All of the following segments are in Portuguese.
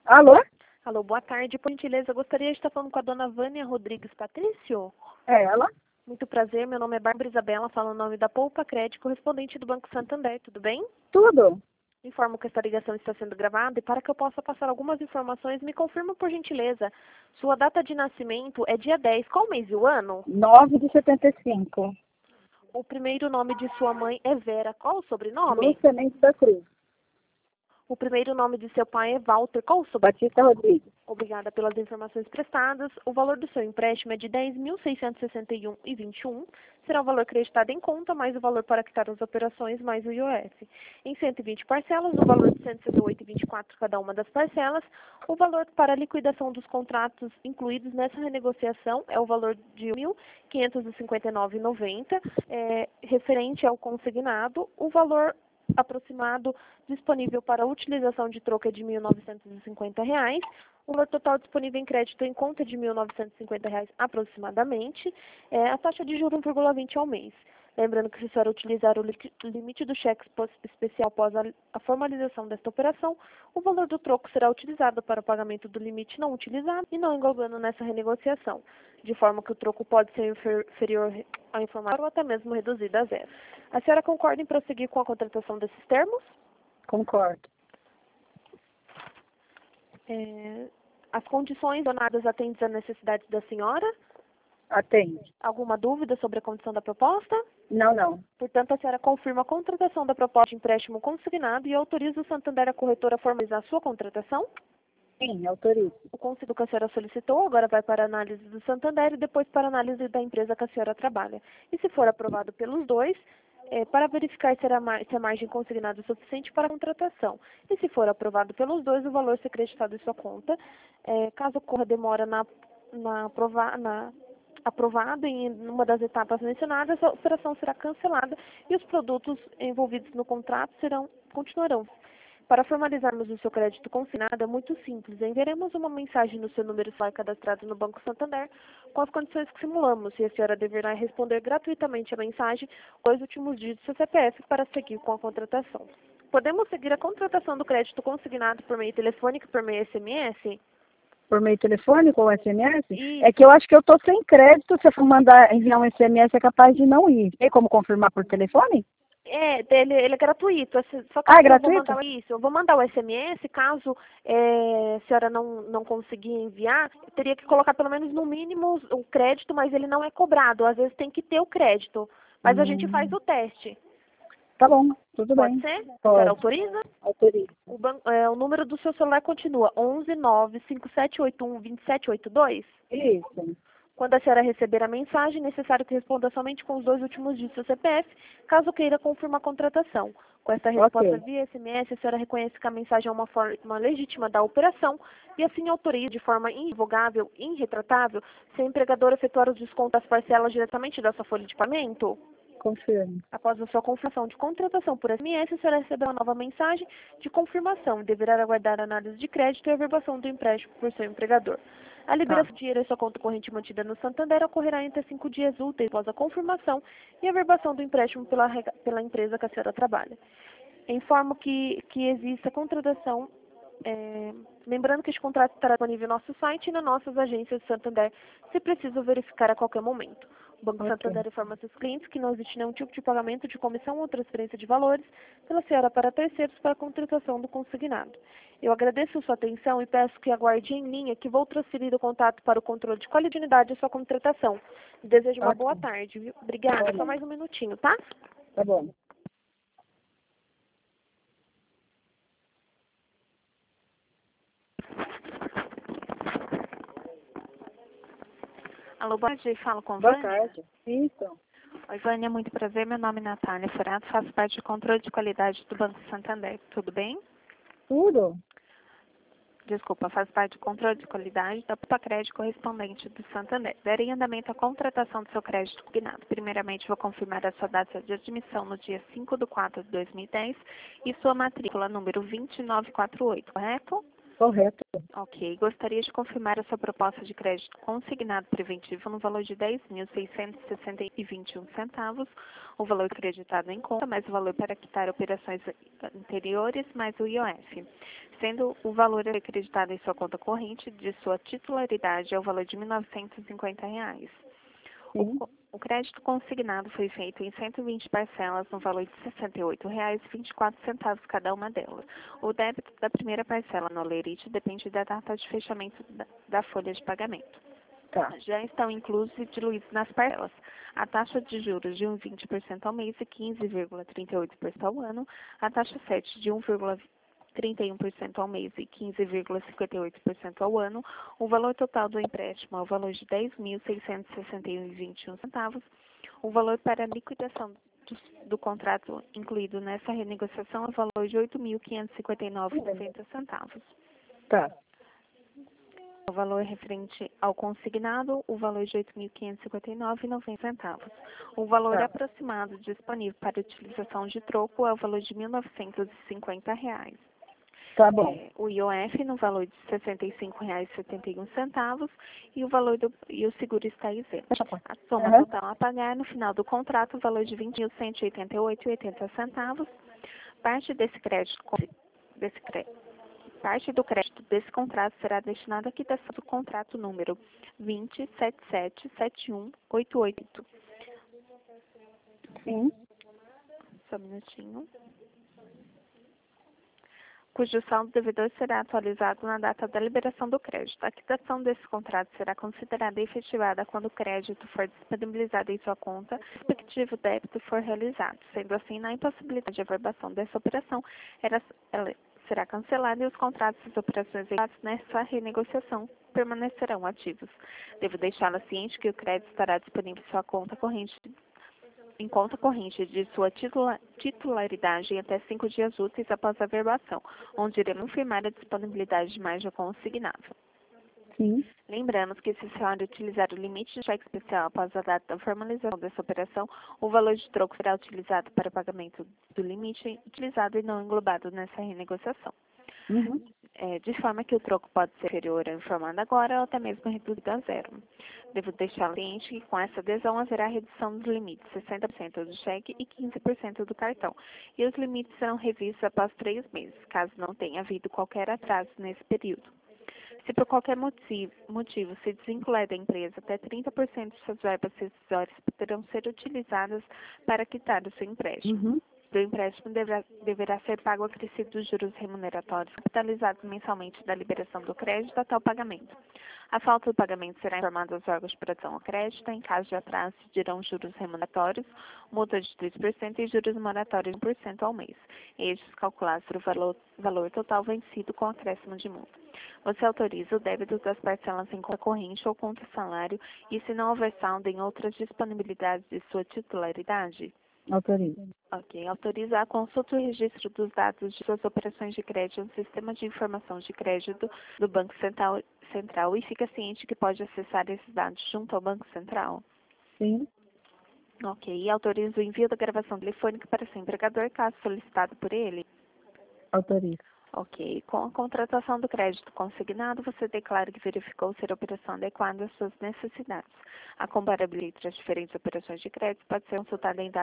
Alô? Alô, boa tarde. Por gentileza, eu gostaria de estar falando com a dona Vânia Rodrigues Patrício. É ela? Muito prazer, meu nome é Bárbara Isabela, falo o nome da Poupa Crédito, correspondente do Banco Santander, tudo bem? Tudo? Informo que esta ligação está sendo gravada e para que eu possa passar algumas informações, me confirma por gentileza. Sua data de nascimento é dia 10, qual mês e o ano? 9 de 75. O primeiro nome de sua mãe é Vera, qual o sobrenome? Lúcia Mendes da Cruz. O primeiro nome de seu pai é Walter, qual o sobrenome? Batista Rodrigues. Obrigada pelas informações prestadas. O valor do seu empréstimo é de R$ 10.661,21. Será o valor creditado em conta, mais o valor para quitar as operações, mais o IOF. Em 120 parcelas, no valor de R$ 168,24 cada uma das parcelas. O valor para a liquidação dos contratos incluídos nessa renegociação é o valor de R$ 1.559,90, referente ao consignado. O valor aproximado disponível para utilização de troco é de R$ 1.950. O valor total disponível em crédito em conta é de R$ 1.950 aproximadamente. A taxa de juros 1,20 ao mês. Lembrando que se a senhora utilizar o limite do cheque especial após a formalização desta operação, o valor do troco será utilizado para o pagamento do limite não utilizado e não englobando nessa renegociação, de forma que o troco pode ser inferior ao informado ou até mesmo reduzido a zero. A senhora concorda em prosseguir com a contratação desses termos? Concordo. As condições donadas atendem às necessidades da senhora? Atende. Alguma dúvida sobre a condição da proposta? Não. Portanto, a senhora confirma a contratação da proposta de empréstimo consignado e autoriza o Santander a corretora a formalizar a sua contratação? Sim, autorizo. O conselho que a senhora solicitou agora vai para a análise do Santander e depois para a análise da empresa que a senhora trabalha. E se for aprovado pelos dois, para verificar se a margem consignada é suficiente para a contratação. E se for aprovado pelos dois, o valor ser creditado em sua conta. Caso ocorra demora aprovado em uma das etapas mencionadas, a operação será cancelada e os produtos envolvidos no contrato continuarão. Para formalizarmos o seu crédito consignado é muito simples. Enviaremos uma mensagem no seu número celular cadastrado no Banco Santander com as condições que simulamos e a senhora deverá responder gratuitamente a mensagem com os últimos dígitos do seu CPF para seguir com a contratação. Podemos seguir a contratação do crédito consignado por meio telefônico e por meio SMS? Por meio telefônico ou SMS? Isso. É que eu acho que eu tô sem crédito. Se eu for enviar um SMS, é capaz de não ir. Tem como confirmar por telefone? Ele é gratuito. Só que É gratuito? eu vou mandar o SMS, caso a senhora não conseguir enviar, teria que colocar pelo menos no mínimo o crédito, mas ele não é cobrado. Às vezes tem que ter o crédito. Mas a gente faz o teste. Tá bom, tudo Pode bem. ser? A Pode. senhora autoriza? Autorizo. O número do seu celular continua 11 95781 2782? Isso. Quando a senhora receber a mensagem, é necessário que responda somente com os dois últimos dígitos do seu CPF, caso queira confirmar a contratação. Com esta resposta via SMS, a senhora reconhece que a mensagem é uma forma legítima da operação e assim autoriza de forma irrevogável e irretratável se a empregadora efetuar os descontos das parcelas diretamente da sua folha de pagamento? Confirmo. Após a sua confirmação de contratação por SMS, a senhora receberá uma nova mensagem de confirmação e deverá aguardar a análise de crédito e a averbação do empréstimo por seu empregador. A liberação de dinheiro em sua conta corrente mantida no Santander ocorrerá entre 5 dias úteis após a confirmação e a averbação do empréstimo pela empresa que a senhora trabalha. Informo que existe a contratação, lembrando que este contrato estará disponível no nosso site e nas nossas agências de Santander, se preciso verificar a qualquer momento. O Banco Santander informa seus clientes que não existe nenhum tipo de pagamento de comissão ou transferência de valores pela senhora para terceiros para a contratação do consignado. Eu agradeço a sua atenção e peço que aguarde em linha que vou transferir o contato para o controle de qualidade da sua contratação. Desejo uma boa tarde, viu? Obrigada. Só mais um minutinho, tá? Tá bom. Alô, boa tarde. Falo com Boa Vânia. tarde. Isso. Oi, Vânia, muito prazer. Meu nome é Natália Furado, faço parte do controle de qualidade do Banco Santander. Tudo bem? Tudo? Desculpa, faço parte do controle de qualidade da Poupa Crédito correspondente do Santander. Darei em andamento a contratação do seu crédito consignado. Primeiramente, vou confirmar a sua data de admissão no dia 5/4/2010 e sua matrícula número 2948, correto? Correto. Ok. Gostaria de confirmar a sua proposta de crédito consignado preventivo no valor de R$ 10.660,21, o valor acreditado em conta, mais o valor para quitar operações anteriores, mais o IOF, sendo o valor acreditado em sua conta corrente de sua titularidade é o valor de R$ 1.950. Sim. O crédito consignado foi feito em 120 parcelas no valor de R$ 68,24 cada uma delas. O débito da primeira parcela no lerite depende da data de fechamento da folha de pagamento. Tá. Já estão inclusos e diluídos nas parcelas a taxa de juros de 1,20% ao mês e 15,38% ao ano, a taxa 7 de 1,31% ao mês e 15,58% ao ano, o valor total do empréstimo é o valor de R$ 10.661,21, o valor para a liquidação do contrato incluído nessa renegociação é o valor de R$ 8.559,90. Tá. O valor referente ao consignado, o valor de R$ 8.559,90. O valor Tá. aproximado disponível para utilização de troco é o valor de R$ 1.950. Tá bom. O IOF no valor de R$ 65,71 e o seguro está isento. A soma total a pagar no final do contrato, o valor de R$ 20.188,80. Parte do crédito desse contrato será destinada à quitação do contrato número 20777188. Sim. Só um minutinho. Cujo saldo devedor será atualizado na data da liberação do crédito. A quitação desse contrato será considerada efetivada quando o crédito for disponibilizado em sua conta, o respectivo débito for realizado. Sendo assim, na impossibilidade de averbação dessa operação, ela será cancelada e os contratos e as operações efetuadas nessa renegociação permanecerão ativos. Devo deixá-la ciente que o crédito estará disponível em sua conta corrente de sua titularidade em até 5 dias úteis após a averbação, onde iremos confirmar a disponibilidade de margem consignável. Sim. Lembramos que se a senhora utilizar o limite de cheque especial após a data da formalização dessa operação, o valor de troco será utilizado para o pagamento do limite utilizado e não englobado nessa renegociação. Uhum. De forma que o troco pode ser inferior ao informado agora ou até mesmo reduzido a zero. Devo deixar ciente que com essa adesão haverá redução dos limites, 60% do cheque e 15% do cartão, e os limites serão revistos após 3 meses, caso não tenha havido qualquer atraso nesse período. Se por qualquer motivo se desvincular da empresa, até 30% de suas verbas rescisórias poderão ser utilizadas para quitar o seu empréstimo. Uhum. O empréstimo deverá ser pago acrescido dos juros remuneratórios capitalizados mensalmente da liberação do crédito até o pagamento. A falta do pagamento será informada aos órgãos de proteção ao crédito. Em caso de atraso, dirão juros remuneratórios, multa de 2% e juros moratórios de 1% ao mês. Estes calculados sobre o valor total vencido com acréscimo de multa. Você autoriza o débito das parcelas em conta corrente ou conta salário e, se não houver saldo em outras disponibilidades de sua titularidade? Autoriza. Ok. Autoriza a consulta e registro dos dados de suas operações de crédito no Sistema de Informação de Crédito do Banco Central e fica ciente que pode acessar esses dados junto ao Banco Central? Sim. Ok. E autoriza o envio da gravação telefônica para seu empregador, caso solicitado por ele? Autoriza. Ok. Com a contratação do crédito consignado, você declara que verificou ser a operação adequada às suas necessidades. A comparabilidade entre as diferentes operações de crédito pode ser consultada em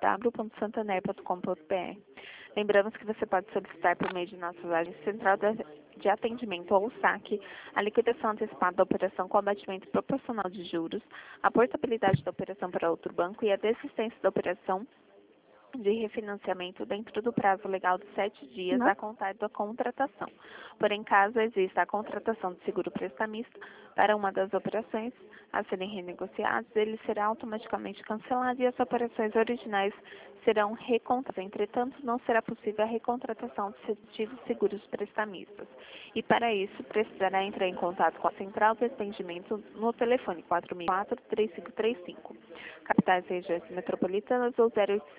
www.santander.com.br. Lembramos que você pode solicitar por meio de nossa agência central de atendimento ou saque a liquidação antecipada da operação com abatimento proporcional de juros, a portabilidade da operação para outro banco e a desistência da operação de refinanciamento dentro do prazo legal de 7 dias a contar da contratação. Porém, caso exista a contratação de seguro prestamista para uma das operações a serem renegociadas, ele será automaticamente cancelado e as operações originais serão recontratadas. Entretanto, não será possível a recontratação de respectivos seguros prestamistas. E para isso, precisará entrar em contato com a Central de Atendimento no telefone 4004-3535, capitais e regiões metropolitanas ou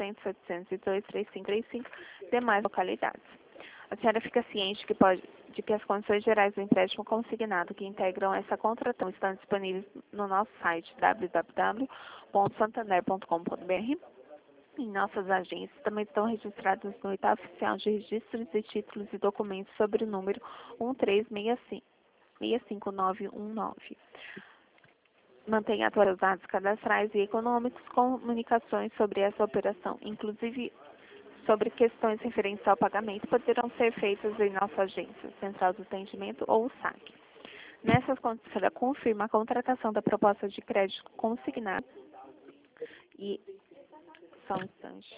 0800-702-3535, demais localidades. A senhora fica ciente de que as condições gerais do empréstimo consignado que integram essa contratação estão disponíveis no nosso site www.santander.com.br. Em nossas agências também estão registradas no Oitavo Oficial de Registros e Títulos e Documentos sobre o número 1365919. Mantenha atualizados dados cadastrais e econômicos, comunicações sobre essa operação, inclusive sobre questões referentes ao pagamento, poderão ser feitas em nossa agência, Central de Atendimento ou SAC. Nessas condições, confirma a contratação da proposta de crédito consignado e só um instante.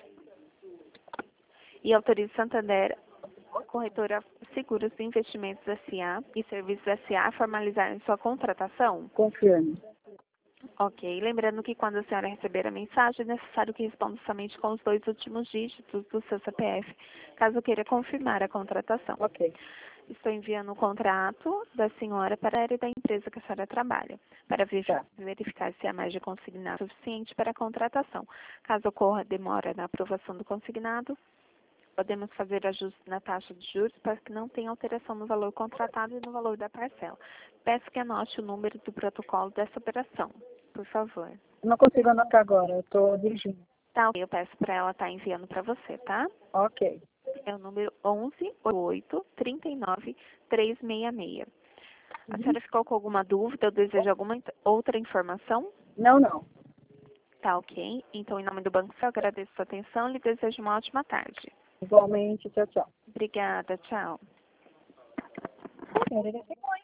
E autoriza Santander, Corretora Seguros e Investimentos S.A. e Serviços S.A. a formalizarem sua contratação? Confirme. Ok. Lembrando que quando a senhora receber a mensagem, é necessário que responda somente com os 2 últimos dígitos do seu CPF, caso queira confirmar a contratação. Ok. Estou enviando o contrato da senhora para a área da empresa que a senhora trabalha, para verificar se há margem consignada suficiente para a contratação. Caso ocorra demora na aprovação do consignado, podemos fazer ajustes na taxa de juros para que não tenha alteração no valor contratado e no valor da parcela. Peço que anote o número do protocolo dessa operação, por favor. Não consigo anotar agora, eu estou dirigindo. Tá, ok. Eu peço para ela estar enviando para você, tá? Ok. É o número 1188-39366. A senhora ficou com alguma dúvida ou deseja alguma outra informação? Não, não. Tá, ok. Então, em nome do banco, eu agradeço a sua atenção e lhe desejo uma ótima tarde. Igualmente, tchau, tchau. Obrigada, tchau.